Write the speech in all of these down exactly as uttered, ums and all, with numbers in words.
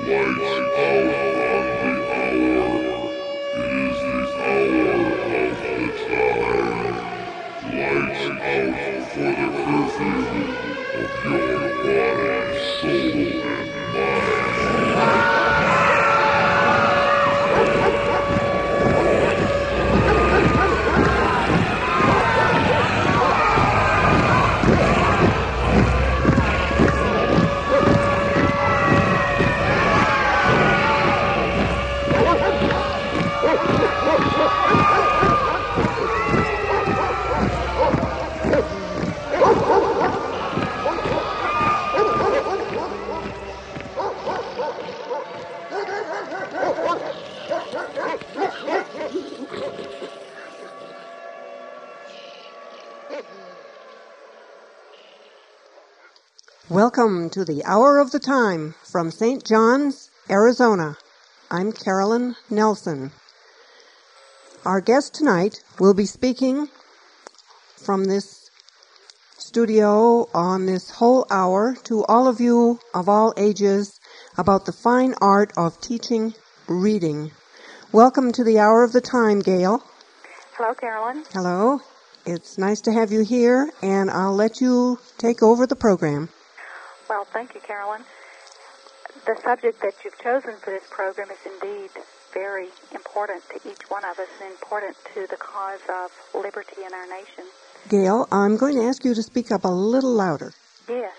Welcome to the Hour of the Time from Saint John's, Arizona. I'm Carolyn Nelson. Our guest tonight will be speaking from this studio on this whole hour to all of you of all ages about the fine art of teaching reading. Welcome to the Hour of the Time, Gail. Hello, Carolyn. Hello. It's nice to have you here, and I'll let you take over the program. Well, thank you, Carolyn. The subject that you've chosen for this program is indeed very important to each one of us and important to the cause of liberty in our nation. Gail, I'm going to ask you to speak up a little louder. Yes.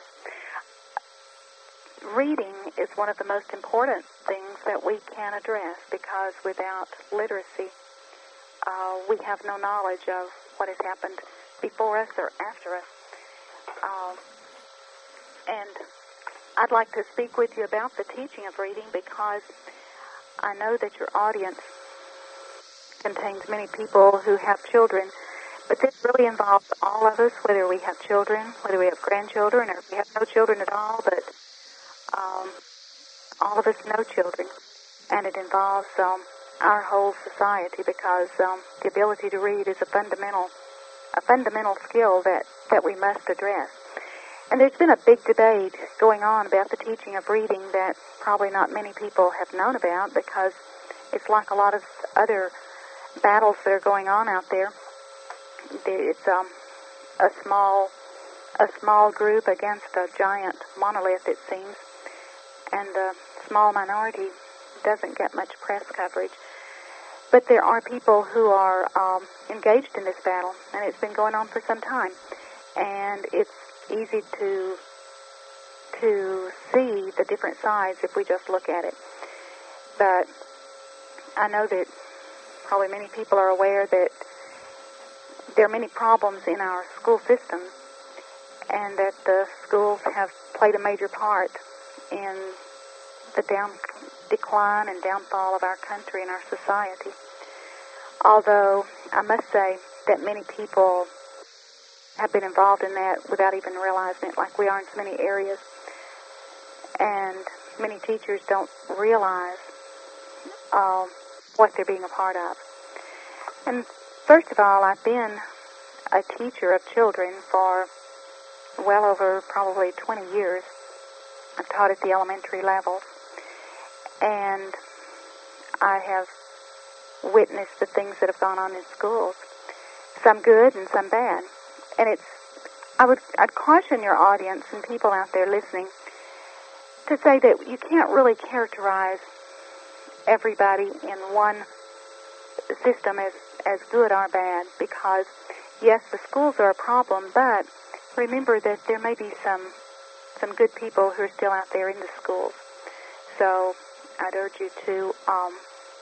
Reading is one of the most important things that we can address because without literacy, uh, we have no knowledge of what has happened before us or after us. Uh, And I'd like to speak with you about the teaching of reading because I know that your audience contains many people who have children, but this really involves all of us, whether we have children, whether we have grandchildren, or if we have no children at all, but um, all of us know children. And it involves um, our whole society because um, the ability to read is a fundamental, a fundamental skill that, that we must address. And there's been a big debate going on about the teaching of reading that probably not many people have known about because it's like a lot of other battles that are going on out there. It's um, a small a small group against a giant monolith, it seems, and the small minority doesn't get much press coverage. But there are people who are um, engaged in this battle, and it's been going on for some time. And it's easy to to see the different sides if we just look at it. But I know that probably many people are aware that there are many problems in our school system and that the schools have played a major part in the down decline and downfall of our country and our society. Although I must say that many people have been involved in that without even realizing it, like we are in so many areas. And many teachers don't realize uh, what they're being a part of. And first of all, I've been a teacher of children for well over probably twenty years. I've taught at the elementary levels. And I have witnessed the things that have gone on in schools, some good and some bad. And it's, I would, I'd caution your audience and people out there listening to say that you can't really characterize everybody in one system as, as good or bad because, yes, the schools are a problem, but remember that there may be some, some good people who are still out there in the schools. So I'd urge you to um,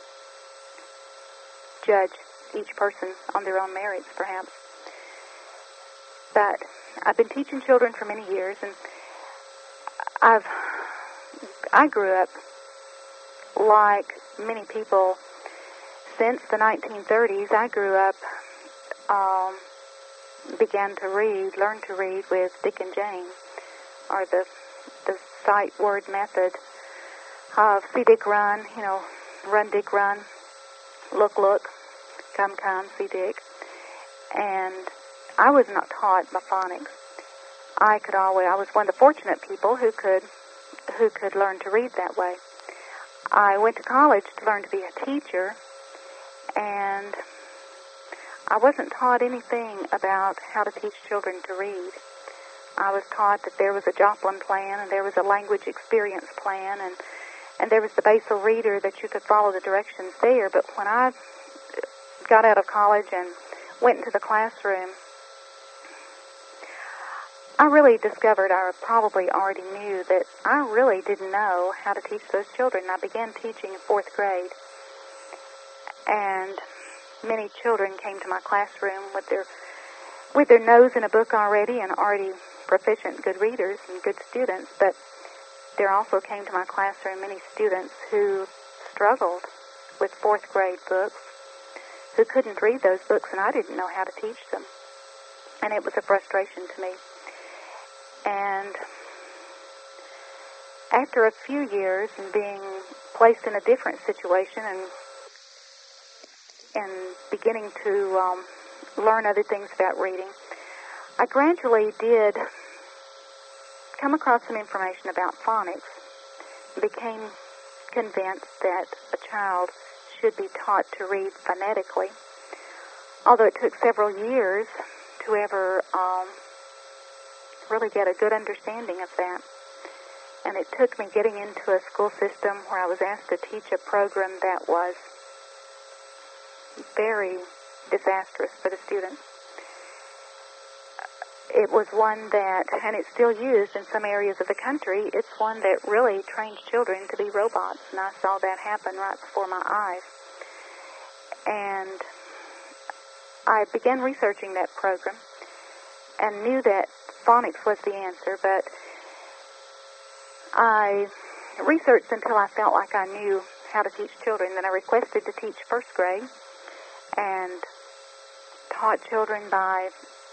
judge each person on their own merits, perhaps. But I've been teaching children for many years, and I've I grew up like many people since the nineteen thirties. I grew up, um, began to read, learn to read with Dick and Jane, or the the sight word method of see Dick run, you know, run Dick run, look look, come come see Dick, and I was not taught by phonics. I could always, I was one of the fortunate people who could, who could learn to read that way. I went to college to learn to be a teacher, and I wasn't taught anything about how to teach children to read. I was taught that there was a Joplin plan, and there was a language experience plan, and, and there was the basal reader that you could follow the directions there. But when I got out of college and went into the classroom, I really discovered, I probably already knew, that I really didn't know how to teach those children. I began teaching in fourth grade, and many children came to my classroom with their with their nose in a book already and already proficient, good readers and good students. But there also came to my classroom many students who struggled with fourth grade books, who couldn't read those books, and I didn't know how to teach them. And it was a frustration to me. And after a few years and being placed in a different situation and and beginning to um, learn other things about reading, I gradually did come across some information about phonics and became convinced that a child should be taught to read phonetically, although it took several years to ever um, really get a good understanding of that. And it took me getting into a school system where I was asked to teach a program that was very disastrous for the students. It was one that, and it's still used in some areas of the country, it's one that really trains children to be robots, and I saw that happen right before my eyes. And I began researching that program and knew that phonics was the answer, but I researched until I felt like I knew how to teach children. Then I requested to teach first grade and taught children by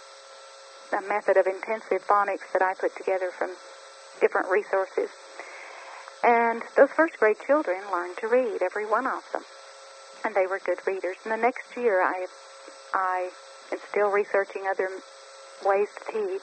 a method of intensive phonics that I put together from different resources. And those first grade children learned to read, every one of them, and they were good readers. And the next year I, I am still researching other ways to teach.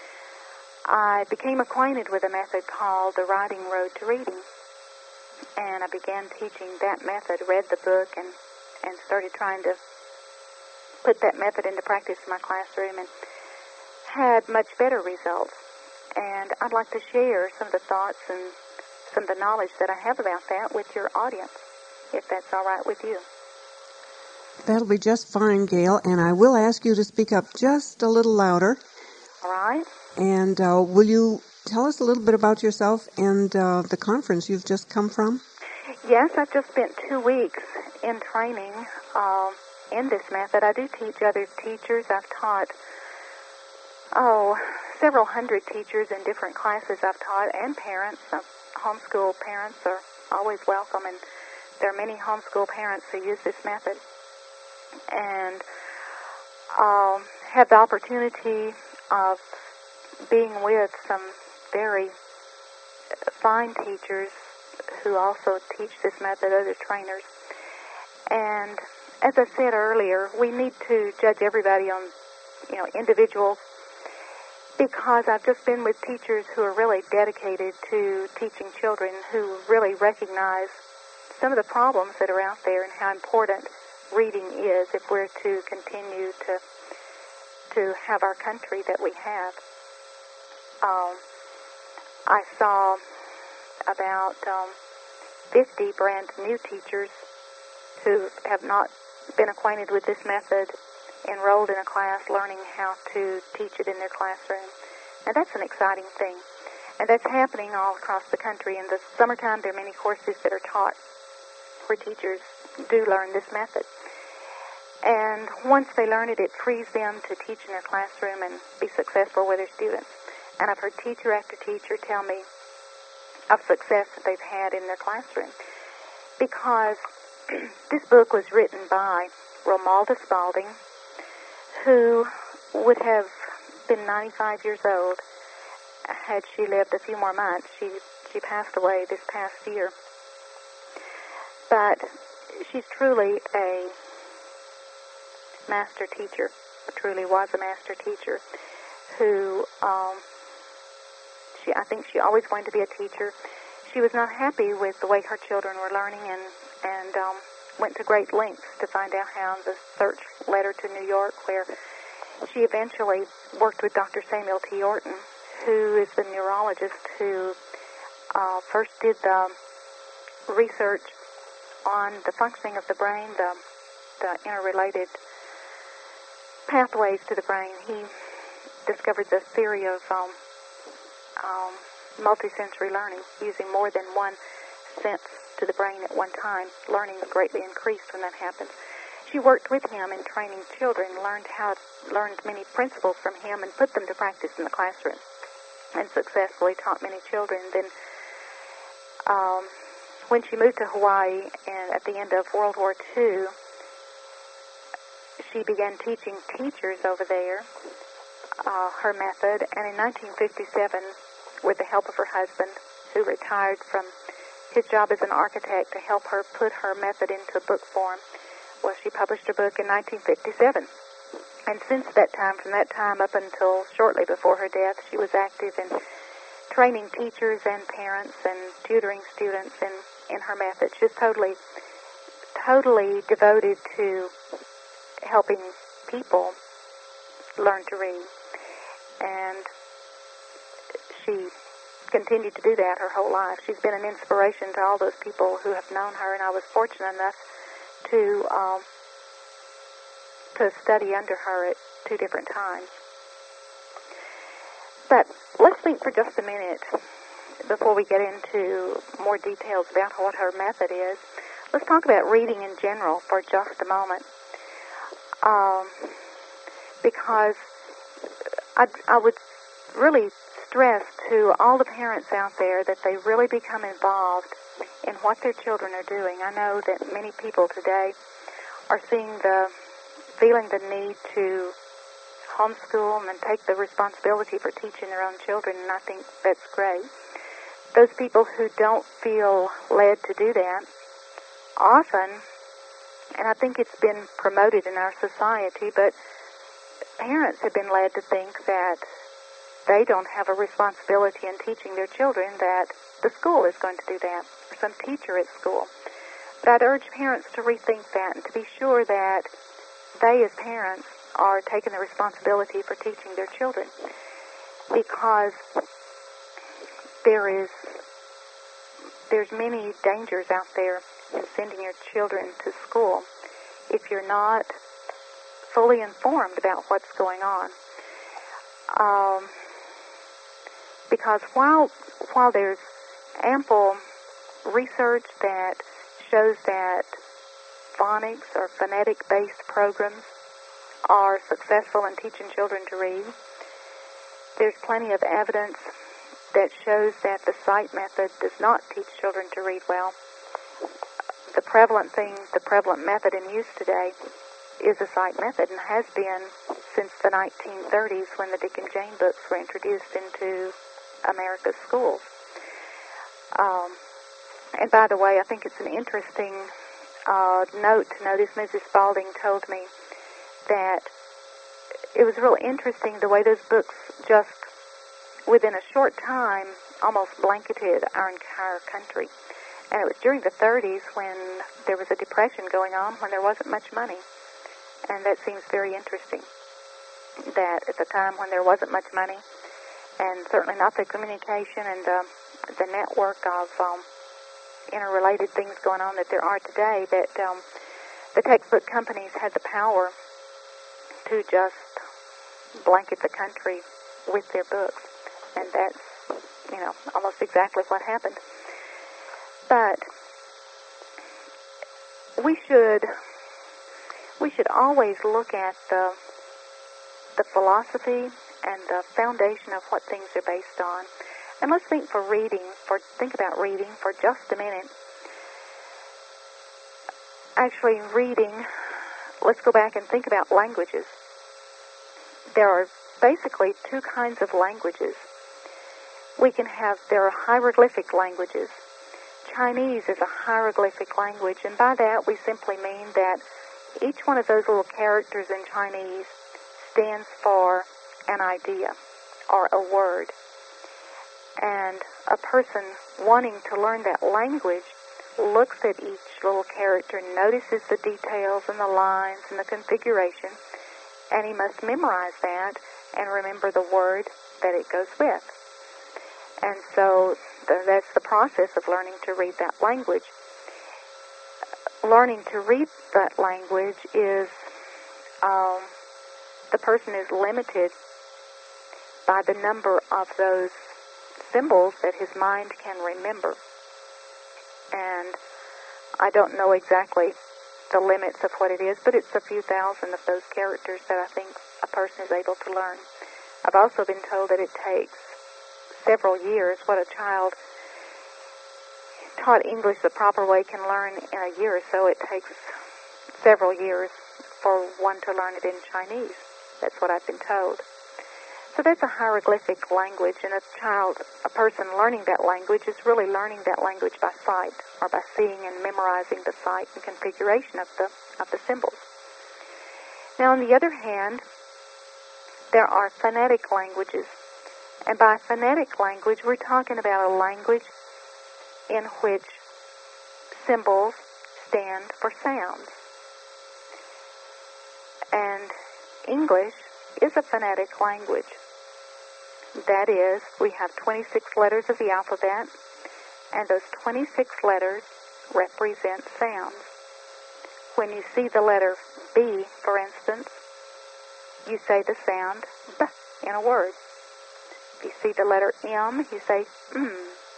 I became acquainted with a method called the Writing Road to Reading, and I began teaching that method, read the book, and, and started trying to put that method into practice in my classroom, and had much better results. And I'd like to share some of the thoughts and some of the knowledge that I have about that with your audience, if that's all right with you. That'll be just fine, Gail, and I will ask you to speak up just a little louder. All right. And uh, will you tell us a little bit about yourself and uh, the conference you've just come from? Yes, I've just spent two weeks in training uh, in this method. I do teach other teachers. I've taught, oh, several hundred teachers in different classes I've taught, and parents. Uh, homeschool parents are always welcome, and there are many homeschool parents who use this method. And um, had the opportunity of being with some very fine teachers who also teach this method, other trainers. And as I said earlier, we need to judge everybody on, you know, individuals, because I've just been with teachers who are really dedicated to teaching children, who really recognize some of the problems that are out there and how important reading is if we're to continue to to have our country that we have. Um, I saw about um, fifty brand new teachers who have not been acquainted with this method enrolled in a class learning how to teach it in their classroom. And that's an exciting thing. And that's happening all across the country. In the summertime, there are many courses that are taught where teachers do learn this method. And once they learn it, it frees them to teach in their classroom and be successful with their students. And I've heard teacher after teacher tell me of success that they've had in their classroom, because this book was written by Romalda Spalding, who would have been ninety-five years old had she lived a few more months. She she passed away this past year. But she's truly a master teacher, truly was a master teacher, who um, she I think she always wanted to be a teacher. she was not happy with the way her children were learning, and, and um, went to great lengths to find out how. The search led her to New York, where she eventually worked with Doctor Samuel T. Orton, who is the neurologist who uh, first did the research on the functioning of the brain, the, the interrelated pathways to the brain. He discovered the theory of um, um, multisensory learning, using more than one sense to the brain at one time. Learning greatly increased when that happens. She worked with him in training children, learned how, learned many principles from him, and put them to practice in the classroom, and successfully taught many children. Then, um, when she moved to Hawaii, and at the end of World War Two, she began teaching teachers over there uh, her method, and in nineteen fifty-seven, with the help of her husband, who retired from his job as an architect to help her put her method into book form, well, she published her book in nineteen fifty-seven. And since that time, from that time up until shortly before her death, she was active in training teachers and parents and tutoring students in, in her method. She's totally, totally devoted to helping people learn to read. And she continued to do that her whole life. She's been an inspiration to all those people who have known her, and I was fortunate enough to um, to study under her at two different times. But let's think for just a minute before we get into more details about what her method is. Let's talk about reading in general for just a moment, um, because I, I would really stress to all the parents out there that they really become involved in what their children are doing. I know that many people today are seeing the, feeling the need to homeschool and take the responsibility for teaching their own children, and I think that's great. Those people who don't feel led to do that often, and I think it's been promoted in our society, but parents have been led to think that they don't have a responsibility in teaching their children, that the school is going to do that, or some teacher at school. But I'd urge parents to rethink that and to be sure that they, as parents, are taking the responsibility for teaching their children, because there is there's many dangers out there in sending your children to school if you're not fully informed about what's going on. Um, because while while there's ample research that shows that phonics or phonetic-based programs are successful in teaching children to read, there's plenty of evidence that shows that the sight method does not teach children to read well. The prevalent thing, the prevalent method in use today is the sight method, and has been since the nineteen thirties, when the Dick and Jane books were introduced into America's schools. Um, and by the way, I think it's an interesting uh, note to notice. Missus Spalding told me that it was real interesting the way those books just, within a short time, almost blanketed our entire country. And it was during the thirties, when there was a depression going on, when there wasn't much money. And that seems very interesting, that at the time when there wasn't much money, and certainly not the communication and uh, the network of um, interrelated things going on that there are today, that um, the textbook companies had the power to just blanket the country with their books. And that's, you know, almost exactly what happened. But we should we should always look at the the philosophy and the foundation of what things are based on. And let's think for reading, for think about reading for just a minute. Actually, reading, let's go back and think about languages. There are basically two kinds of languages. We can have, there are hieroglyphic languages. Chinese is a hieroglyphic language, and by that we simply mean that each one of those little characters in Chinese stands for an idea or a word. And a person wanting to learn that language looks at each little character, notices the details and the lines and the configuration, and he must memorize that and remember the word that it goes with. And so th- that's the process of learning to read that language. Learning to read that language is, um, the person is limited by the number of those symbols that his mind can remember. And I don't know exactly the limits of what it is, but it's a few thousand of those characters that I think a person is able to learn. I've also been told that it takes several years. What a child taught English the proper way can learn in a year or so. It takes several years for one to learn it in Chinese. That's what I've been told. So that's a hieroglyphic language, and a child, a person learning that language is really learning that language by sight, or by seeing and memorizing the sight and configuration of the of the symbols. Now, on the other hand, there are phonetic languages, and by phonetic language, we're talking about a language in which symbols stand for sounds. And English is a phonetic language. That is, we have twenty-six letters of the alphabet, and those twenty-six letters represent sounds. When you see the letter B, for instance, you say the sound B in a word. If you see the letter M, you say M.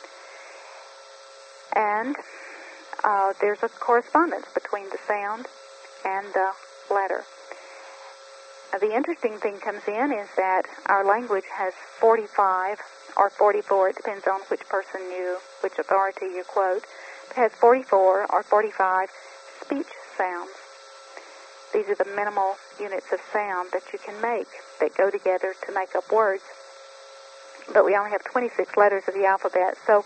And uh, there's a correspondence between the sound and the letter. The interesting thing comes in is that our language has forty-five or forty-four, it depends on which person you, which authority you quote, it has forty-four or forty-five speech sounds. These are the minimal units of sound that you can make that go together to make up words. But we only have twenty-six letters of the alphabet, so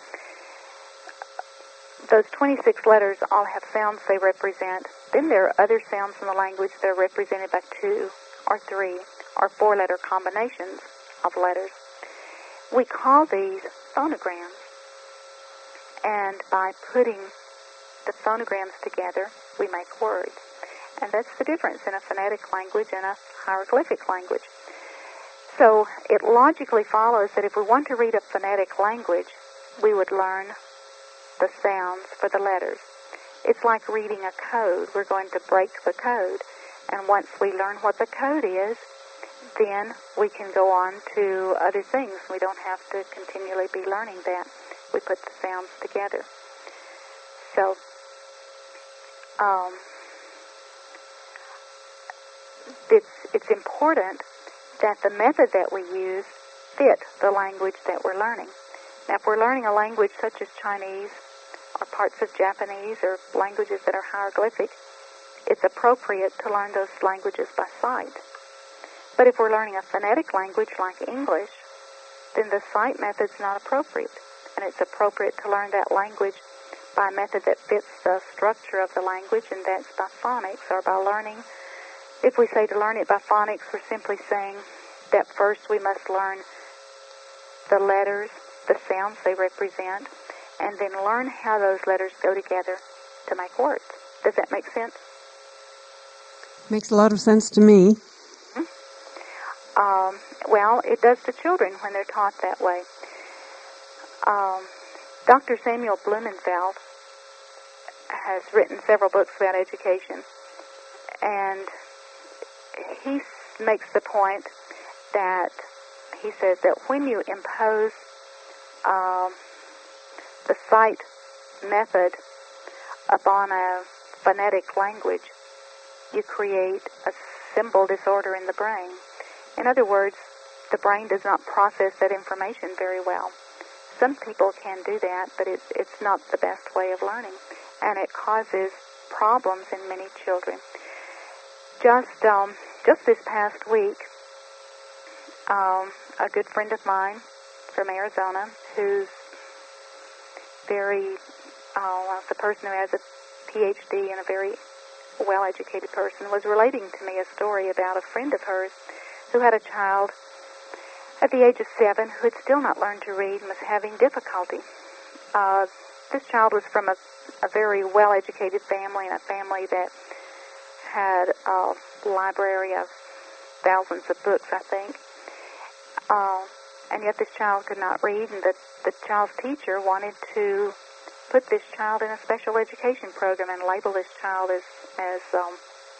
those twenty-six letters all have sounds they represent. Then there are other sounds in the language that are represented by two or three or four letter combinations of letters. We call these phonograms. And by putting the phonograms together, we make words. And that's the difference in a phonetic language and a hieroglyphic language. So it logically follows that if we want to read a phonetic language, we would learn the sounds for the letters. It's like reading a code. We're going to break the code. And once we learn what the code is, then we can go on to other things. We don't have to continually be learning that. We put the sounds together. So, um, it's, it's important that the method that we use fit the language that we're learning. Now, if we're learning a language such as Chinese or parts of Japanese or languages that are hieroglyphic, it's appropriate to learn those languages by sight. But if we're learning a phonetic language like English, then the sight method's not appropriate. And it's appropriate to learn that language by a method that fits the structure of the language, and that's by phonics, or by learning. If we say to learn it by phonics, we're simply saying that first we must learn the letters, the sounds they represent, and then learn how those letters go together to make words. Does that make sense? Makes a lot of sense to me. Mm-hmm. Um, well, it does to children when they're taught that way. Um, Doctor Samuel Blumenfeld has written several books about education, and he makes the point that he says that when you impose um, the sight method upon a phonetic language, you create a symbol disorder in the brain. In other words, the brain does not process that information very well. Some people can do that, but it's, it's not the best way of learning, and it causes problems in many children. Just um, just this past week, um, a good friend of mine from Arizona, who's very, uh, the person who has a P H D and a very well-educated person, was relating to me a story about a friend of hers who had a child at the age of seven who had still not learned to read and was having difficulty. Uh, this child was from a, a very well-educated family, and a family that had a library of thousands of books, I think. Uh, and yet this child could not read, and the, the child's teacher wanted to put this child in a special education program and label this child as, as um,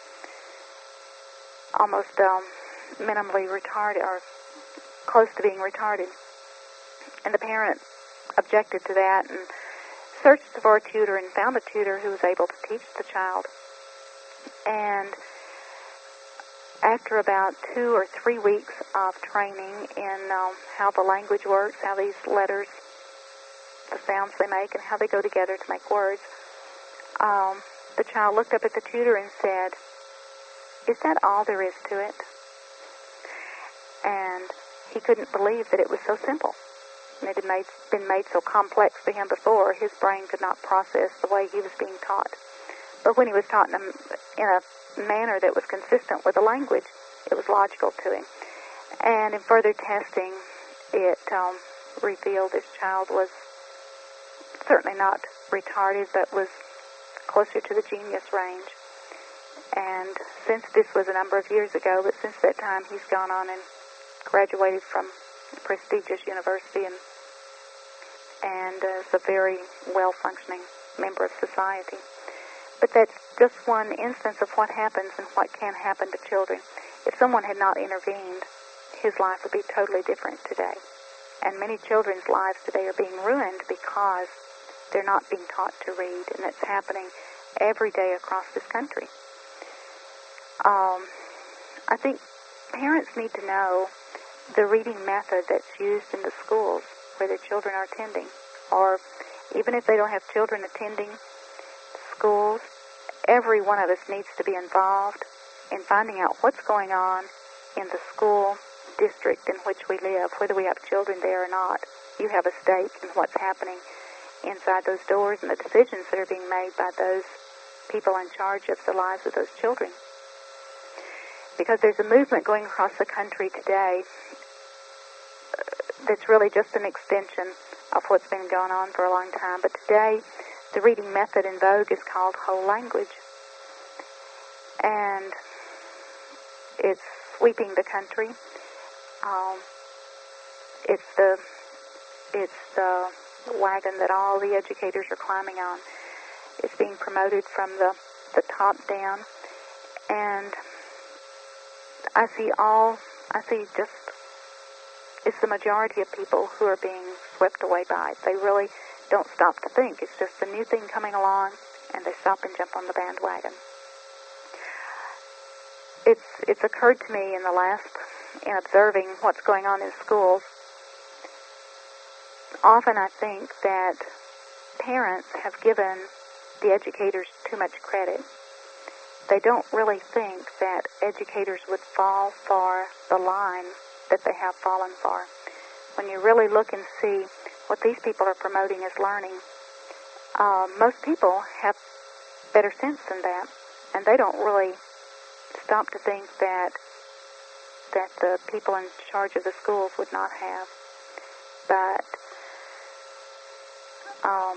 almost um, minimally retarded, or close to being retarded. And the parent objected to that and searched for a tutor and found a tutor who was able to teach the child. And after about two or three weeks of training in um, how the language works, how these letters, the sounds they make, and how they go together to make words, um, the child looked up at the tutor and said, "Is that all there is to it?" And he couldn't believe that it was so simple. And it had made, been made so complex to him before, his brain could not process the way he was being taught. But when he was taught in a, in a manner that was consistent with the language, it was logical to him. And in further testing, it um, revealed this child was certainly not retarded, but was closer to the genius range. And since this was a number of years ago, but since that time he's gone on and graduated from a prestigious university and and uh, is a very well-functioning member of society. But that's just one instance of what happens and what can happen to children. If someone had not intervened, his life would be totally different today. And many children's lives today are being ruined because they're not being taught to read, and it's happening every day across this country. Um, I think parents need to know the reading method that's used in the schools where their children are attending, or even if they don't have children attending schools, every one of us needs to be involved in finding out what's going on in the school district in which we live, whether we have children there or not. You have a stake in what's happening inside those doors and the decisions that are being made by those people in charge of the lives of those children. Because there's a movement going across the country today that's really just an extension of what's been going on for a long time. But today, the reading method in vogue is called whole language. And it's sweeping the country. Um, it's the it's the wagon that all the educators are climbing on. It's being promoted from the, the top down. And I see all, I see just, it's the majority of people who are being swept away by it. They really don't stop to think. It's just a new thing coming along, and they stop and jump on the bandwagon. It's it's occurred to me in the last, in observing what's going on in schools, often I think that parents have given the educators too much credit. They don't really think that educators would fall for the line that they have fallen for. When you really look and see what these people are promoting as learning, uh, most people have better sense than that, and they don't really stop to think that that the people in charge of the schools would not have. But um,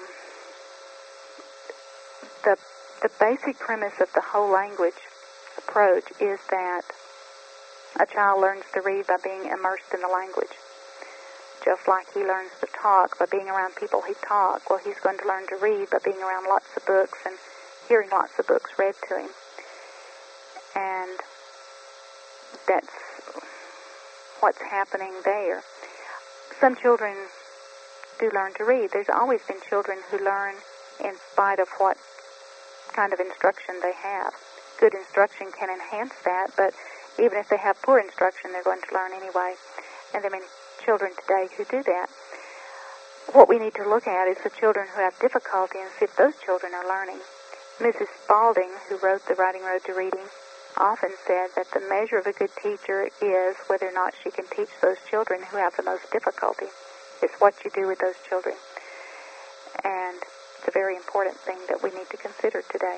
the the basic premise of the whole language approach is that a child learns to read by being immersed in the language. Just like he learns to talk by being around people who talk, well, he's going to learn to read by being around lots of books and hearing lots of books read to him. And that's what's happening there. Some children do learn to read. There's always been children who learn in spite of what kind of instruction they have. Good instruction can enhance that, but even if they have poor instruction, they're going to learn anyway. And there are many children today who do that. What we need to look at is the children who have difficulty and see if those children are learning. Missus Spalding, who wrote The Writing Road to Reading, often said that the measure of a good teacher is whether or not she can teach those children who have the most difficulty. It's what you do with those children. And it's a very important thing that we need to consider today.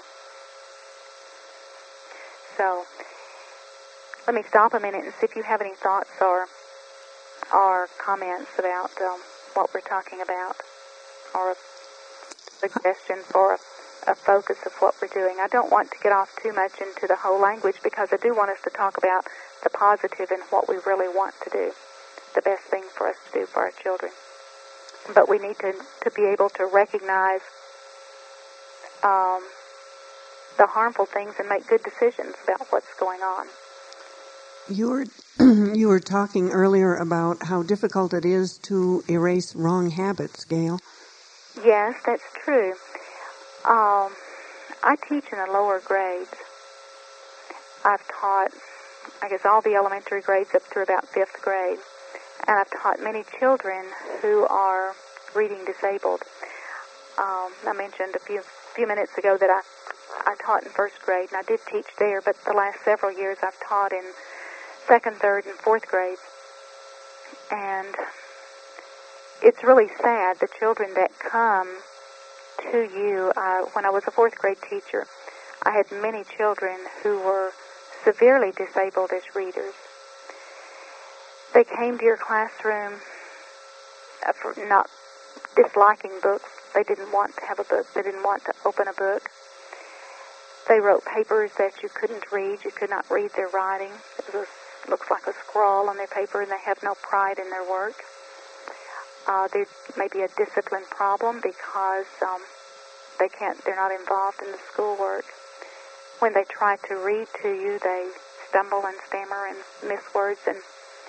So, let me stop a minute and see if you have any thoughts or or comments about um, what we're talking about, or a suggestion for a, a focus of what we're doing. I don't want to get off too much into the whole language because I do want us to talk about the positive and what we really want to do, the best thing for us to do for our children. But we need to, to be able to recognize um, the harmful things and make good decisions about what's going on. You were you were talking earlier about how difficult it is to erase wrong habits, Gail. Yes, that's true. Um, I teach in the lower grades. I've taught, I guess, all the elementary grades up through about fifth grade. And I've taught many children who are reading disabled. Um, I mentioned a few few minutes ago that I, I taught in first grade, and I did teach there, but the last several years I've taught in second, third, and fourth grades. And it's really sad, the children that come to you. Uh, when I was a fourth grade teacher, I had many children who were severely disabled as readers. They came to your classroom uh, for not disliking books. They didn't want to have a book. They didn't want to open a book. They wrote papers that you couldn't read. You could not read their writing. It was, looks like a scrawl on their paper, and they have no pride in their work. Uh, there may be a discipline problem because um, they can't. They're not involved in the schoolwork. When they try to read to you, they stumble and stammer and miss words and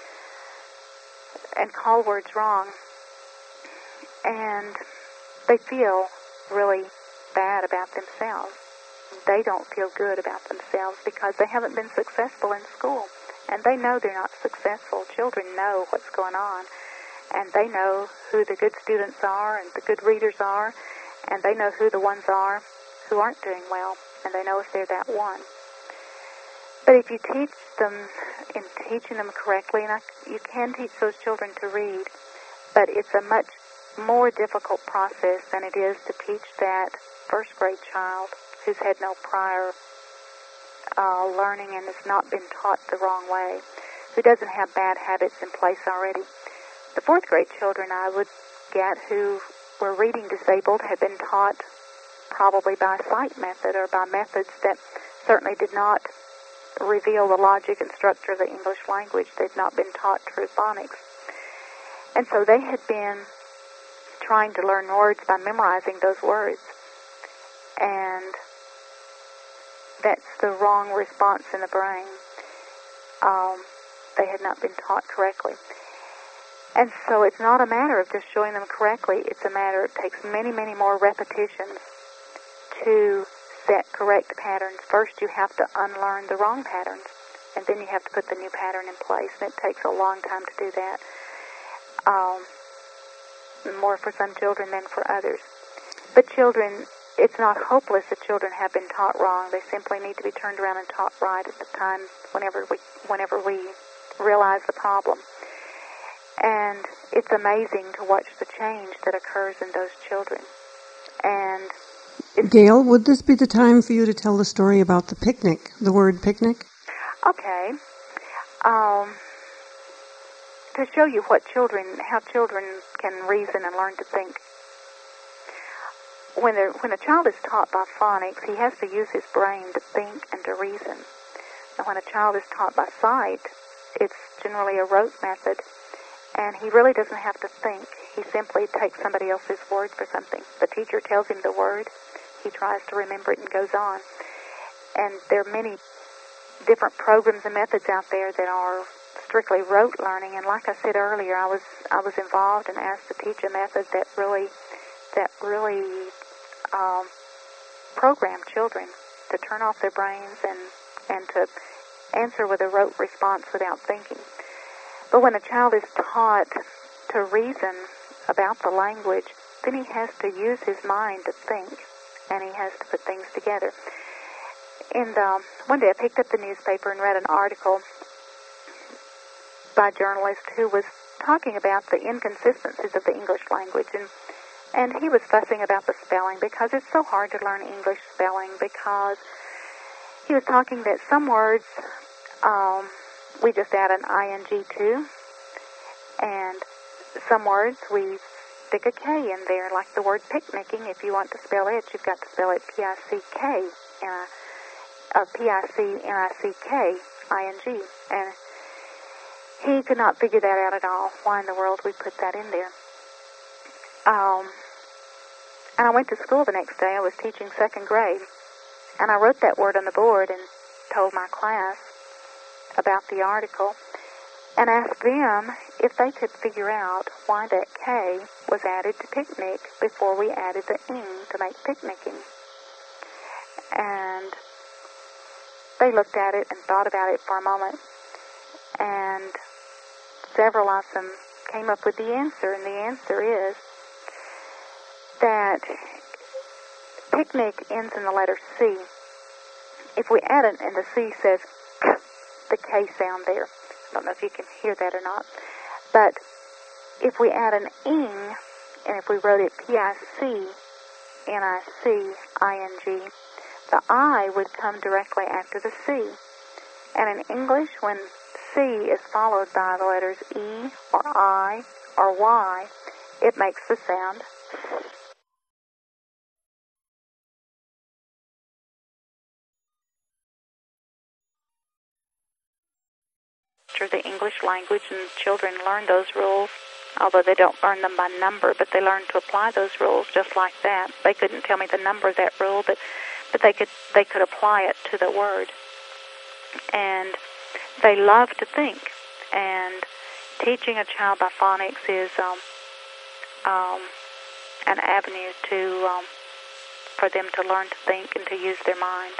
and call words wrong. And they feel really bad about themselves. They don't feel good about themselves because they haven't been successful in school. And they know they're not successful. Children know what's going on. And they know who the good students are and the good readers are. And they know who the ones are who aren't doing well. And they know if they're that one. But if you teach them, in teaching them correctly, and I, you can teach those children to read, but it's a much more difficult process than it is to teach that first grade child who's had no prior uh, learning and has not been taught the wrong way, who doesn't have bad habits in place already. The fourth grade children I would get who were reading disabled had been taught probably by sight method or by methods that certainly did not reveal the logic and structure of the English language. They'd not been taught true phonics. And so they had been trying to learn words by memorizing those words. And that's the wrong response in the brain. Um, they had not been taught correctly. And so it's not a matter of just showing them correctly. It's a matter, it takes many, many more repetitions to set correct patterns. First you have to unlearn the wrong patterns, and then you have to put the new pattern in place, and it takes a long time to do that. Um, more for some children than for others. But children, it's not hopeless that children have been taught wrong. They simply need to be turned around and taught right at the time whenever we whenever we realize the problem. And it's amazing to watch the change that occurs in those children. And Gail, would this be the time for you to tell the story about the picnic, the word picnic? Okay. Um, to show you what children, how children can reason and learn to think. When, when a child is taught by phonics, he has to use his brain to think and to reason. And when a child is taught by sight, it's generally a rote method, and he really doesn't have to think. He simply takes somebody else's word for something. The teacher tells him the word, he tries to remember it and goes on. And there are many different programs and methods out there that are strictly rote learning. And like I said earlier, I was I was involved and asked to teach a method that really that really um, programmed children to turn off their brains and and to answer with a rote response without thinking. But when a child is taught to reason about the language, then he has to use his mind to think, and he has to put things together. And um, one day I picked up the newspaper and read an article by a journalist who was talking about the inconsistencies of the English language, and and he was fussing about the spelling because it's so hard to learn English spelling, because he was talking that some words um, we just add an ing to, And some words we stick a K in there, like the word picnicking. If you want to spell it, you've got to spell it P I C K, or P I C N I C K I N G. And he could not figure that out at all, why in the world we put that in there. Um, and I went to school the next day. I was teaching second grade. And I wrote that word on the board and told my class about the article and asked them if they could figure out why that K was added to picnic before we added the ing to make picnicking. And they looked at it and thought about it for a moment, and several of them came up with the answer, and the answer is that picnic ends in the letter C. If we add it, and the C says K, the K sound there. I don't know if you can hear that or not. But if we add an ing, and if we wrote it P I C N I C I N G, the I would come directly after the C. And in English, when C is followed by the letters E or I or Y, it makes the sound. The English language, and children learn those rules, although they don't learn them by number, but they learn to apply those rules just like that. They couldn't tell me the number of that rule, but but they could they could apply it to the word. And they love to think. And teaching a child by phonics is um, um, an avenue to um, for them to learn to think and to use their mind.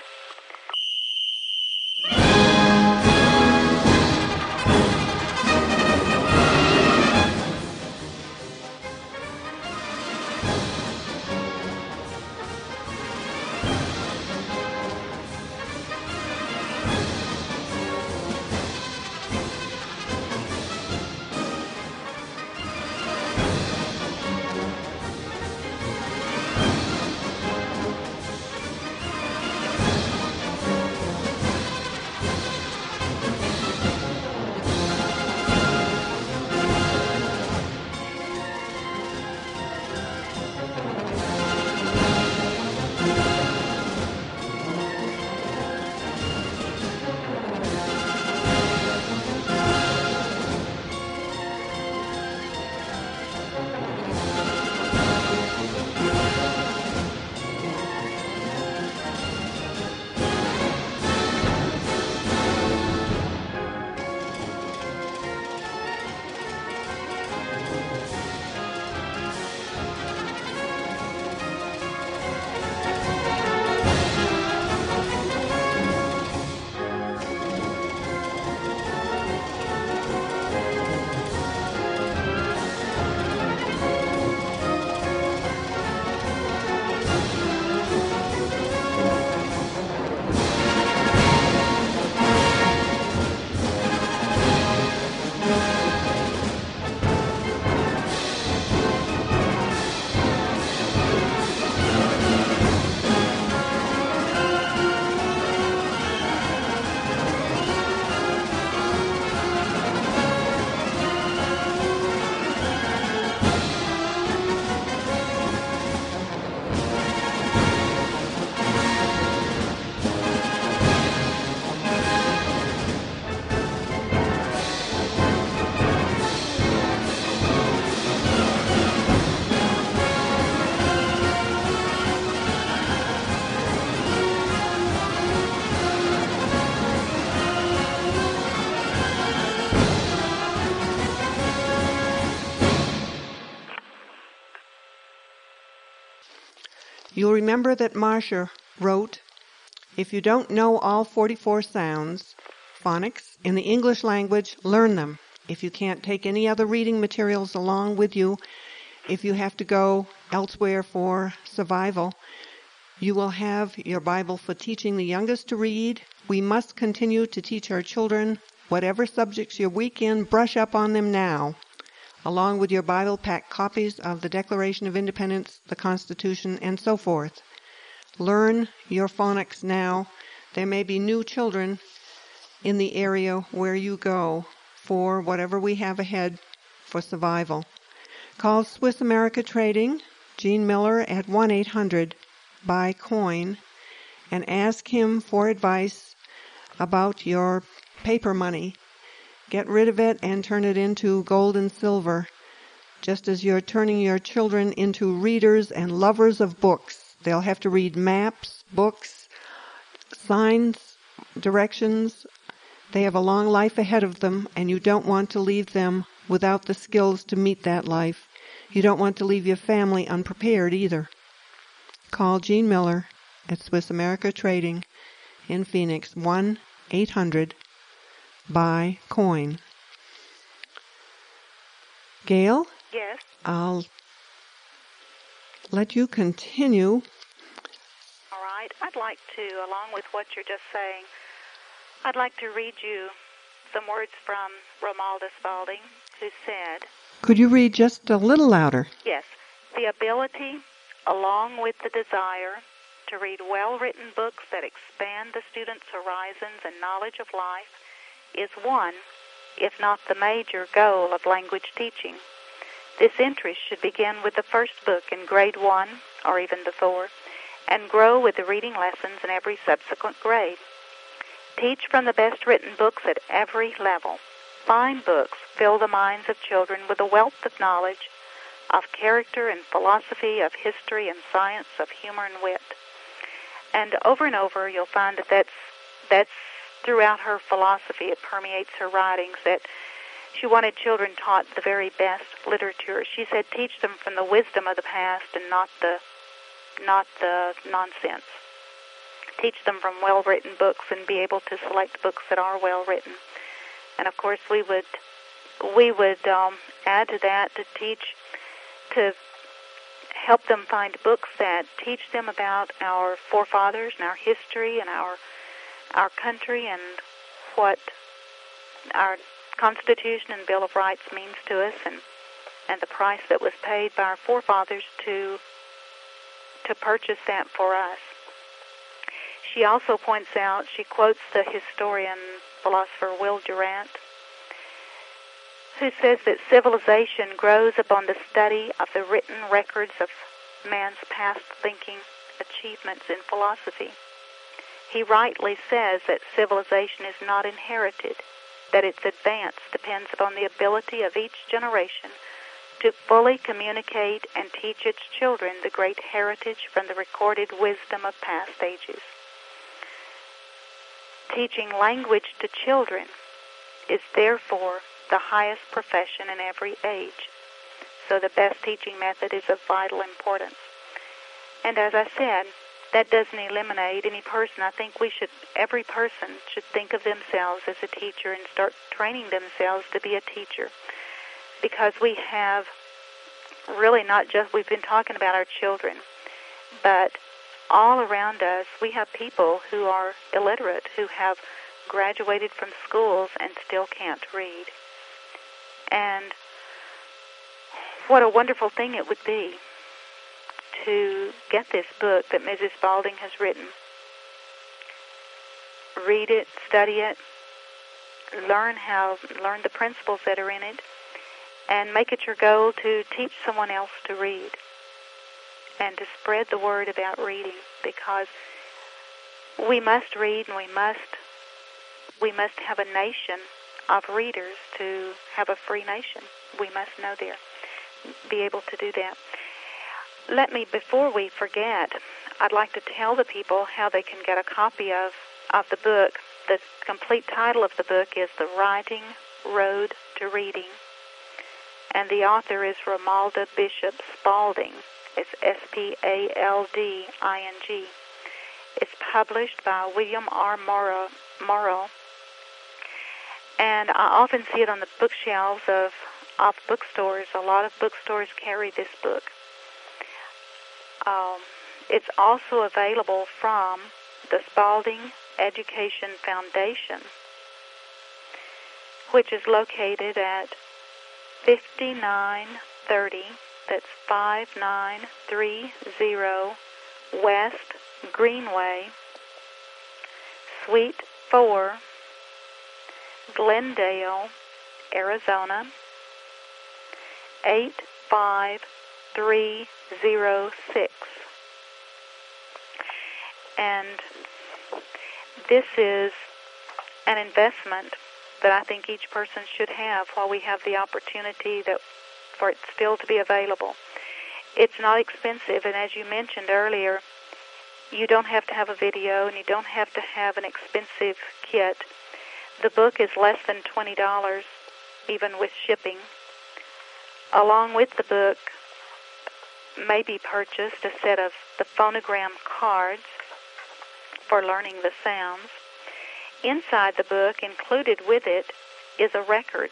You'll remember that Marcia wrote, if you don't know all forty-four sounds, phonics, in the English language, learn them. If you can't take any other reading materials along with you, if you have to go elsewhere for survival, you will have your Bible for teaching the youngest to read. We must continue to teach our children whatever subjects you're weak in, brush up on them now, along with your Bible-packed copies of the Declaration of Independence, the Constitution, and so forth. Learn your phonics now. There may be new children in the area where you go for whatever we have ahead for survival. Call Swiss America Trading, Gene Miller, at one eight hundred buy coin and ask him for advice about your paper money. Get rid of it and turn it into gold and silver, just as you're turning your children into readers and lovers of books. They'll have to read maps, books, signs, directions. They have a long life ahead of them, and you don't want to leave them without the skills to meet that life. You don't want to leave your family unprepared either. Call Gene Miller at Swiss America Trading in Phoenix, one eight hundred buy coin. Gail? Yes? I'll let you continue. All right. I'd like to, along with what you're just saying, I'd like to read you some words from Romualda Spalding, who said, Could you read just a little louder? Yes. The ability, along with the desire, to read well-written books that expand the student's horizons and knowledge of life is one, if not the major, goal of language teaching. This interest should begin with the first book in grade one, or even before, and grow with the reading lessons in every subsequent grade. Teach from the best written books at every level. Fine books fill the minds of children with a wealth of knowledge, of character and philosophy, of history and science, of humor and wit. And over and over you'll find that that's, that's throughout her philosophy. It permeates her writings, that she wanted children taught the very best literature. She said, teach them from the wisdom of the past and not the, not the nonsense. Teach them from well-written books and be able to select books that are well-written. And of course, we would we would um, add to that to teach, to help them find books that teach them about our forefathers and our history and our our country and what our Constitution and Bill of Rights means to us, and and the price that was paid by our forefathers to to purchase that for us. She also points out, she quotes the historian, philosopher Will Durant, who says that civilization grows upon the study of the written records of man's past thinking, achievements in philosophy. He rightly says that civilization is not inherited, that its advance depends upon the ability of each generation to fully communicate and teach its children the great heritage from the recorded wisdom of past ages. Teaching language to children is therefore the highest profession in every age. So the best teaching method is of vital importance. And as I said, that doesn't eliminate any person. I think we should, every person should think of themselves as a teacher and start training themselves to be a teacher. Because we have really not just, we've been talking about our children, but all around us we have people who are illiterate, who have graduated from schools and still can't read. And what a wonderful thing it would be to get this book that Missus Spalding has written. Read it, study it, learn how, learn the principles that are in it, and make it your goal to teach someone else to read and to spread the word about reading, because we must read and we must we must have a nation of readers to have a free nation. We must know there, be able to do that. Let me, before we forget, I'd like to tell the people how they can get a copy of, of the book. The complete title of the book is The Writing Road to Reading, and the author is Romualda Bishop Spalding. It's S P A L D I N G. It's published by William R. Morrow, Morrow, and I often see it on the bookshelves of, of bookstores. A lot of bookstores carry this book. Um, it's also available from the Spalding Education Foundation, which is located at fifty-nine thirty, that's five nine three zero West Greenway, Suite four, Glendale, Arizona, eight five three zero six. And this is an investment that I think each person should have while we have the opportunity that for it still to be available. It's not expensive, and as you mentioned earlier, you don't have to have a video and you don't have to have an expensive kit. The book is less than twenty dollars, even with shipping. Along with the book may be purchased a set of the phonogram cards for learning the sounds. Inside the book, included with it, is a record.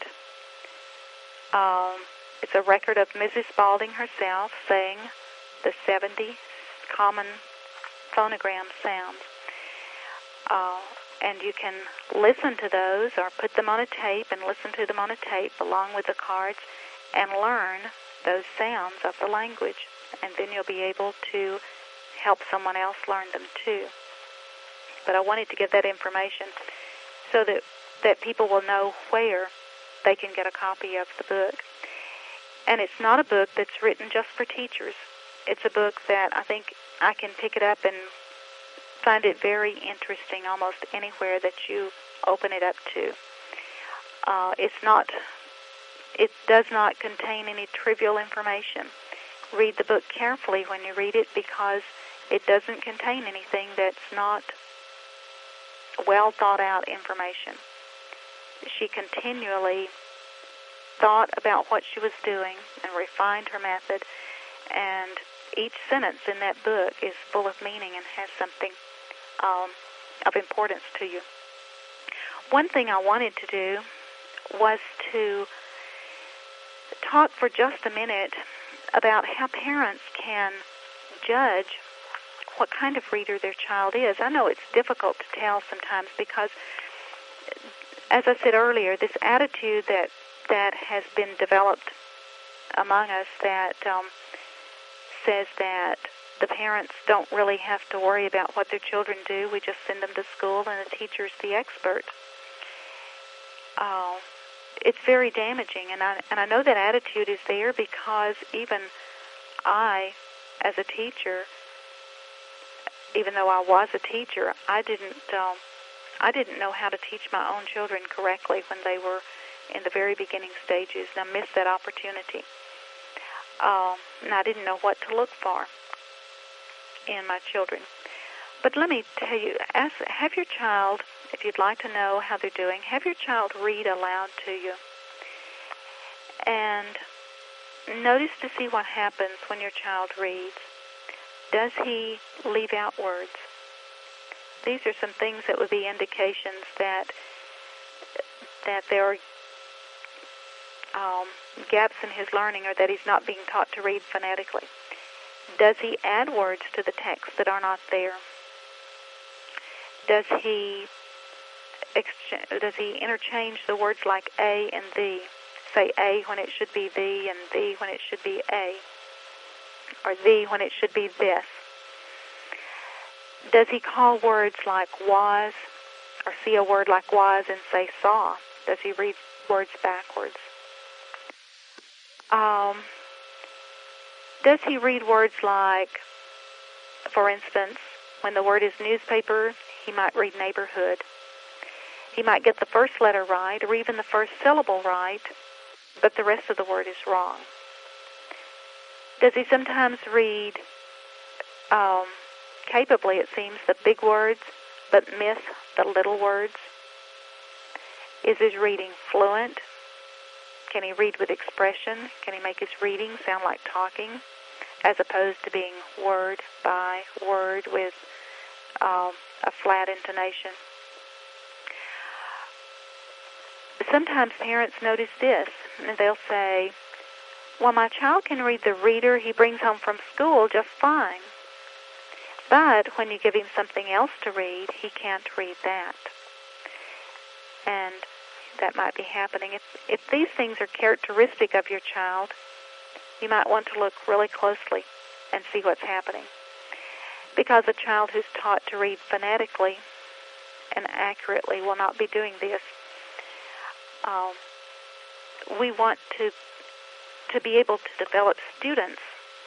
Um, it's a record of Missus Spaulding herself saying the seventy common phonogram sounds. Uh, and you can listen to those or put them on a tape and listen to them on a tape along with the cards and learn those sounds of the language. And then you'll be able to help someone else learn them too. But I wanted to give that information so that, that people will know where they can get a copy of the book. And it's not a book that's written just for teachers. It's a book that I think I can pick it up and find it very interesting almost anywhere that you open it up to. Uh, it's not, it does not contain any trivial information. Read the book carefully when you read it because it doesn't contain anything that's not well thought out information. She continually thought about what she was doing and refined her method, and each sentence in that book is full of meaning and has something um, of importance to you. One thing I wanted to do was to talk for just a minute about how parents can judge what kind of reader their child is. I know it's difficult to tell sometimes because, as I said earlier, this attitude that, that has been developed among us that um, says that the parents don't really have to worry about what their children do. We just send them to school and the teacher's the expert. Uh, it's very damaging, and I, and I know that attitude is there because even I, as a teacher, even though I was a teacher, I didn't um, I didn't know how to teach my own children correctly when they were in the very beginning stages, and I missed that opportunity. Um, and I didn't know what to look for in my children. But let me tell you, ask, have your child, if you'd like to know how they're doing, have your child read aloud to you. And notice to see what happens when your child reads. Does he leave out words? These are some things that would be indications that that there are um, gaps in his learning or that he's not being taught to read phonetically. Does he add words to the text that are not there? Does he ex- does he interchange the words like a and thee? Say a when it should be thee and thee when it should be a, or thee when it should be this? Does he call words like was, or see a word like was and say saw? Does he read words backwards? Um, does he read words like, for instance, when the word is newspaper, he might read neighborhood. He might get the first letter right, or even the first syllable right, but the rest of the word is wrong. Does he sometimes read, um, capably it seems, the big words, but miss the little words? Is his reading fluent? Can he read with expression? Can he make his reading sound like talking, as opposed to being word by word with um, a flat intonation? Sometimes parents notice this, and they'll say, well, my child can read the reader he brings home from school just fine. But when you give him something else to read, he can't read that. And that might be happening. If, if these things are characteristic of your child, you might want to look really closely and see what's happening. Because a child who's taught to read phonetically and accurately will not be doing this. Um, we want to to be able to develop students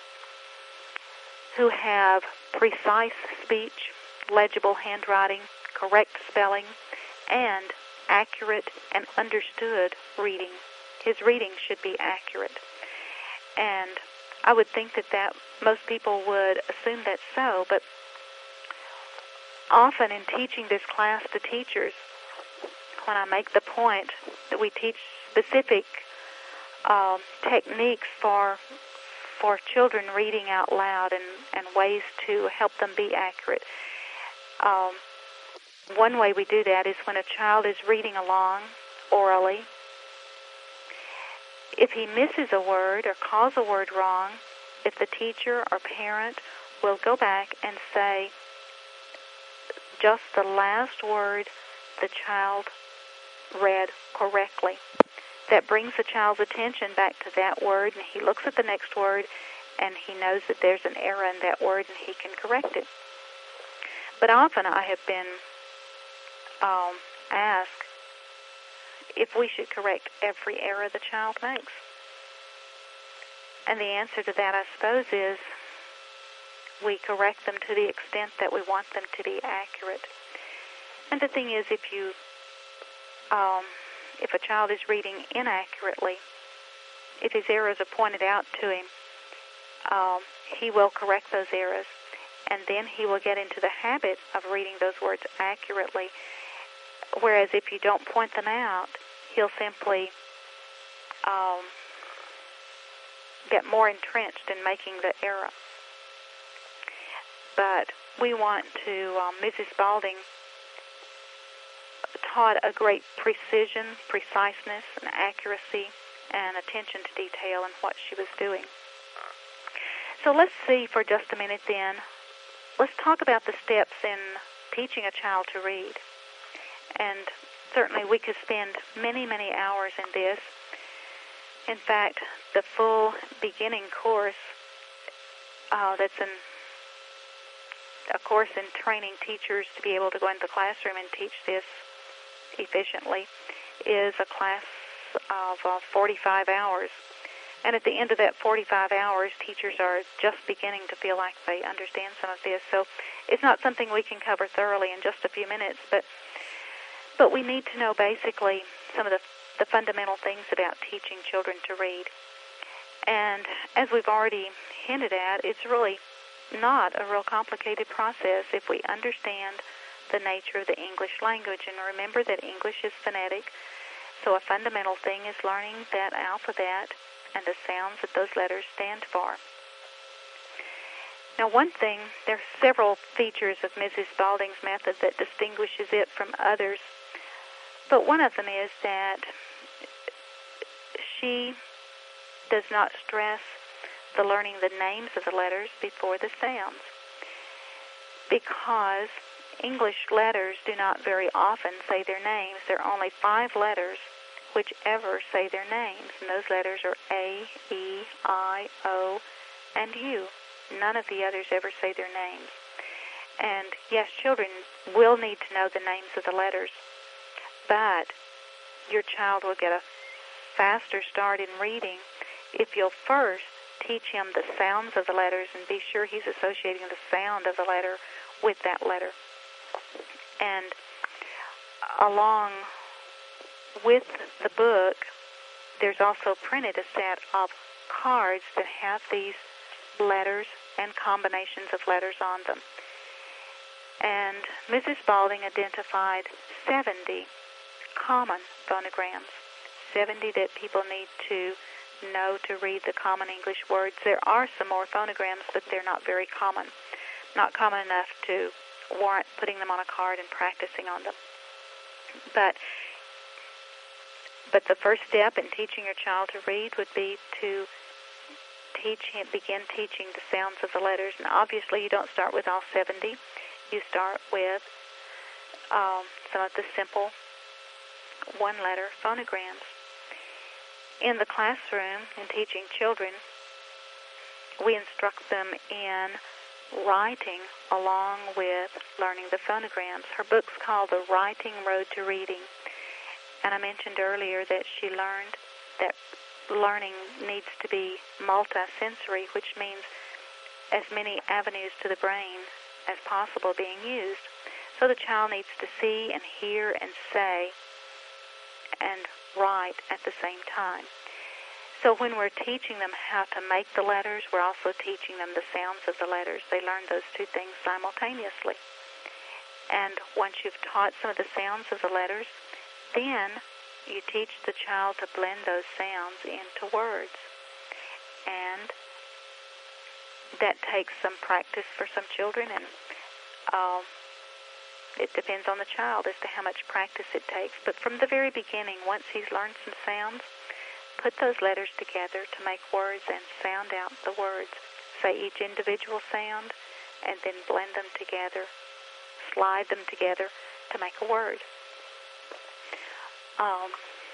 who have precise speech, legible handwriting, correct spelling, and accurate and understood reading. His reading should be accurate. And I would think that, that most people would assume that's so, but often in teaching this class to teachers, when I make the point that we teach specific um, techniques for for children reading out loud and, and ways to help them be accurate, um, one way we do that is when a child is reading along orally. If he misses a word or calls a word wrong, if the teacher or parent will go back and say just the last word the child read correctly, that brings the child's attention back to that word, and he looks at the next word, and he knows that there's an error in that word, and he can correct it. But often I have been um, asked if we should correct every error the child makes. And the answer to that, I suppose, is we correct them to the extent that we want them to be accurate. And the thing is, if you, um, if a child is reading inaccurately, if his errors are pointed out to him, um, he will correct those errors, and then he will get into the habit of reading those words accurately. Whereas if you don't point them out, he'll simply um, get more entrenched in making the error. But we want to, um, Missus Spalding taught a great precision, preciseness, and accuracy, and attention to detail in what she was doing. So let's see for just a minute then, let's talk about the steps in teaching a child to read. And certainly we could spend many, many hours in this. In fact, the full beginning course uh, that's in a course in training teachers to be able to go into the classroom and teach this efficiently is a class of uh, forty-five hours. And at the end of that forty-five hours, teachers are just beginning to feel like they understand some of this. So it's not something we can cover thoroughly in just a few minutes, but but we need to know basically some of the, the fundamental things about teaching children to read. And as we've already hinted at, it's really not a real complicated process if we understand the nature of the English language. And remember that English is phonetic, so a fundamental thing is learning that alphabet and the sounds that those letters stand for. Now, one thing, there are several features of Missus Spalding's method that distinguishes it from others, but one of them is that she does not stress the learning the names of the letters before the sounds, because English letters do not very often say their names. There are only five letters which ever say their names, and those letters are A, E, I, O, and U. None of the others ever say their names. And yes, children will need to know the names of the letters, but your child will get a faster start in reading if you'll first teach him the sounds of the letters and be sure he's associating the sound of the letter with that letter. And along with the book, there's also printed a set of cards that have these letters and combinations of letters on them. And Missus Spalding identified seventy common phonograms, seventy that people need to know to read the common English words. There are some more phonograms, but they're not very common, not common enough to warrant putting them on a card and practicing on them. But But the first step in teaching your child to read would be to teach him, begin teaching the sounds of the letters. And obviously, you don't start with all seventy. You start with um, some of the simple one-letter phonograms. In the classroom, in teaching children, we instruct them in writing along with learning the phonograms. Her book's called The Writing Road to Reading. And I mentioned earlier that she learned that learning needs to be multisensory, which means as many avenues to the brain as possible being used. So the child needs to see and hear and say and write at the same time. So when we're teaching them how to make the letters, we're also teaching them the sounds of the letters. They learn those two things simultaneously. And once you've taught some of the sounds of the letters, then you teach the child to blend those sounds into words. And that takes some practice for some children, and um, it depends on the child as to how much practice it takes. But from the very beginning, once he's learned some sounds, put those letters together to make words and sound out the words. Say each individual sound and then blend them together, slide them together to make a word. Um,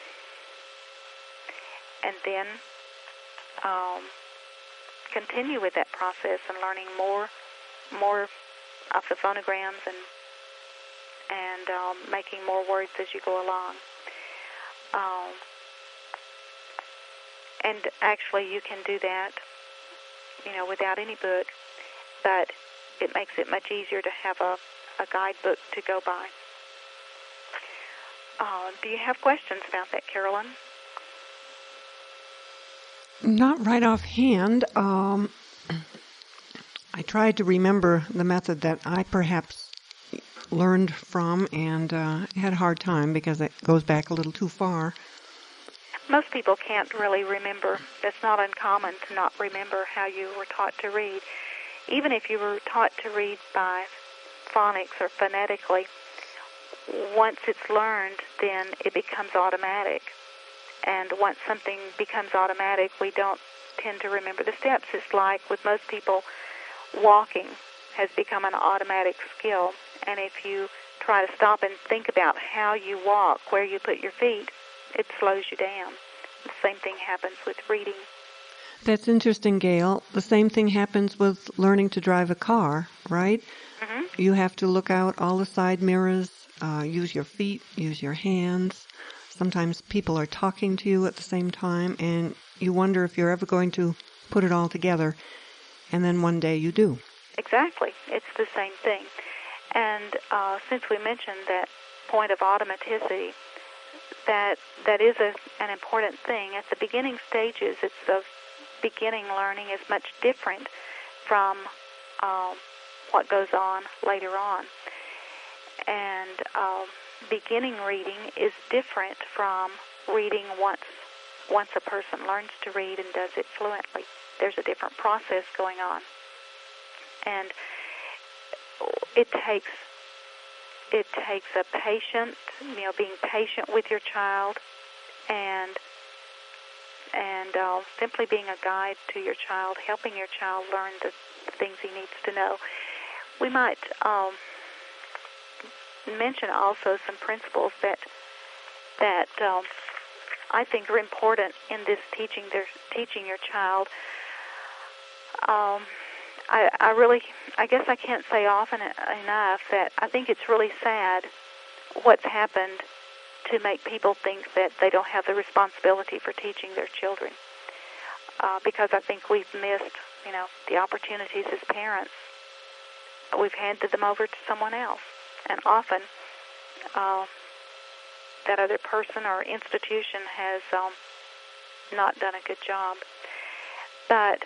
and then um, continue with that process and learning more, more of the phonograms and and um, making more words as you go along. Um, and actually, you can do that, you know, without any book, but it makes it much easier to have a, a guidebook to go by. Uh, do you have questions about that, Carolyn? Not right offhand. Um, I tried to remember the method that I perhaps learned from and uh, had a hard time because it goes back a little too far. Most people can't really remember. It's not uncommon to not remember how you were taught to read. Even if you were taught to read by phonics or phonetically, once it's learned, then it becomes automatic. And once something becomes automatic, we don't tend to remember the steps. It's like with most people, walking has become an automatic skill. And if you try to stop and think about how you walk, where you put your feet, it slows you down. The same thing happens with reading. That's interesting, Gail. The same thing happens with learning to drive a car, right? Mm-hmm. You have to look out all the side mirrors, uh, use your feet, use your hands. Sometimes people are talking to you at the same time, and you wonder if you're ever going to put it all together, and then one day you do. Exactly. It's the same thing. And uh, since we mentioned that point of automaticity, that that is a, an important thing. At the beginning stages, it's the beginning learning is much different from um, what goes on later on. And um, beginning reading is different from reading once once a person learns to read and does it fluently. There's a different process going on. And it takes it takes a patient, you know, being patient with your child, and and uh, simply being a guide to your child, helping your child learn the things he needs to know. We might um, mention also some principles that that um, I think are important in this teaching their teaching your child. Um, I, I really, I guess I can't say often enough that I think it's really sad what's happened to make people think that they don't have the responsibility for teaching their children. Uh, because I think we've missed, you know, the opportunities as parents. We've handed them over to someone else. And often uh, that other person or institution has um, not done a good job. But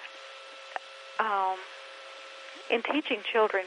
um, in teaching children,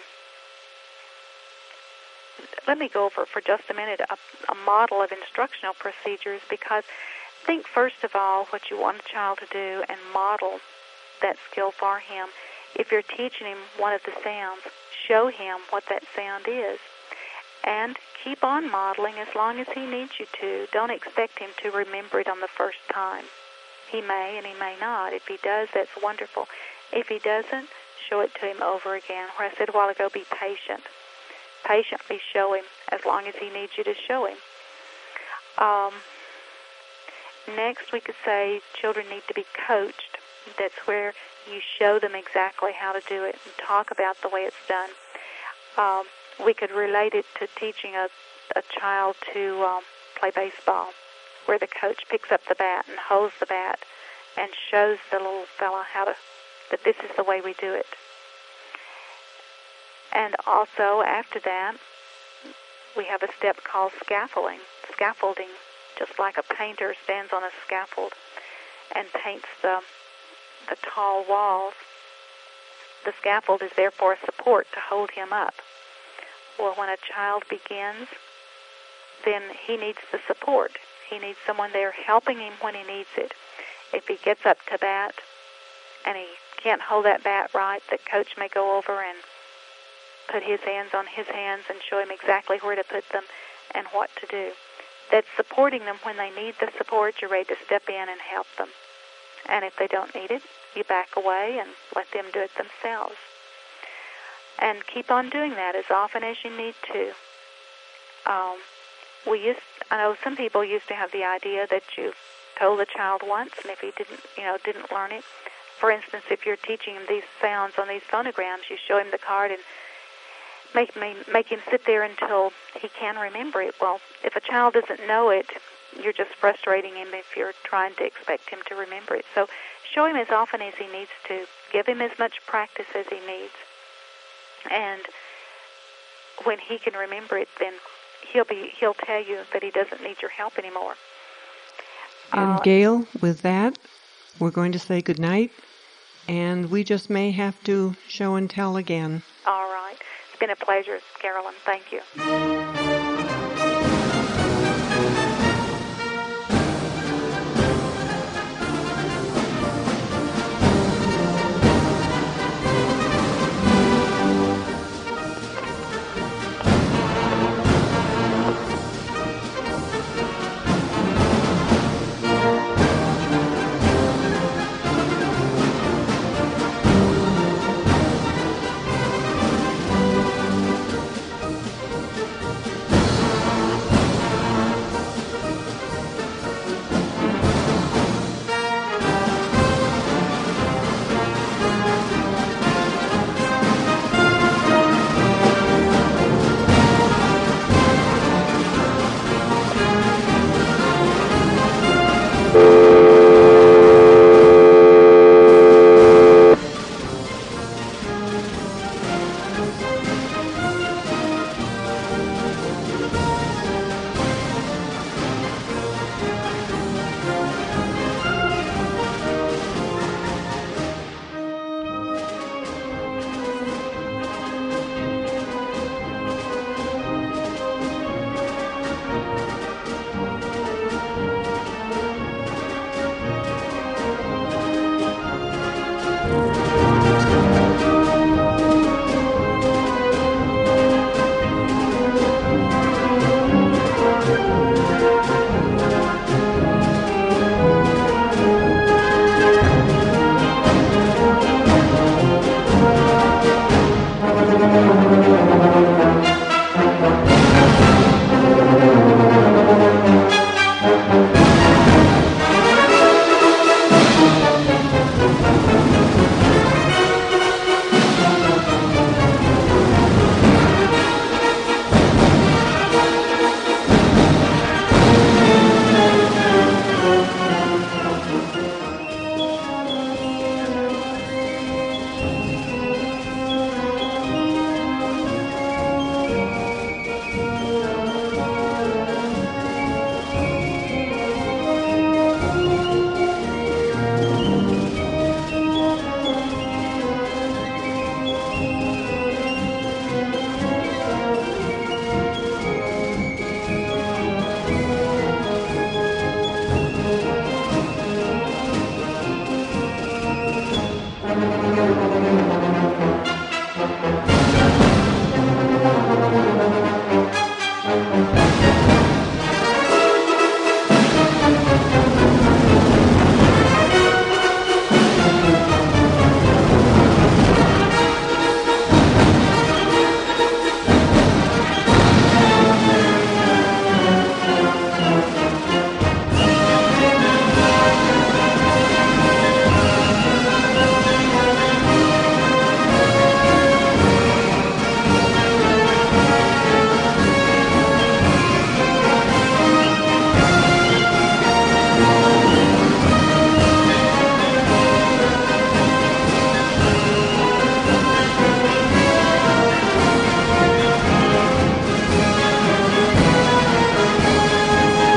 let me go over for just a minute a, a model of instructional procedures, because think first of all what you want a child to do and model that skill for him. If you're teaching him one of the sounds, show him what that sound is. And keep on modeling as long as he needs you to. Don't expect him to remember it on the first time. He may and he may not. If he does, that's wonderful. If he doesn't, show it to him over again. Where I said a while ago, be patient. Patiently show him as long as he needs you to show him. Um, next, we could say children need to be coached. That's where you show them exactly how to do it and talk about the way it's done. Um, we could relate it to teaching a, a child to um, play baseball, where the coach picks up the bat and holds the bat and shows the little fella how to, that this is the way we do it. And also, after that, we have a step called scaffolding. Scaffolding, just like a painter stands on a scaffold and paints the, the tall walls. The scaffold is therefore a support to hold him up. Well, when a child begins, then he needs the support. He needs someone there helping him when he needs it. If he gets up to bat and he can't hold that bat right, the coach may go over and put his hands on his hands and show him exactly where to put them and what to do. That's supporting them when they need the support. You're ready to step in and help them. And if they don't need it, you back away and let them do it themselves. And keep on doing that as often as you need to. Um, we used, I know some people used to have the idea that you told the child once, and if he didn't, you know, didn't learn it. For instance, if you're teaching him these sounds on these phonograms, you show him the card and make make him sit there until he can remember it. Well, if a child doesn't know it, you're just frustrating him if you're trying to expect him to remember it. So show him as often as he needs to. Give him as much practice as he needs. And when he can remember it, then he'll be he'll tell you that he doesn't need your help anymore. And uh, Gail, with that, we're going to say goodnight, and we just may have to show and tell again. All right. It's been a pleasure, Carolyn. Thank you.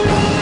Thank you.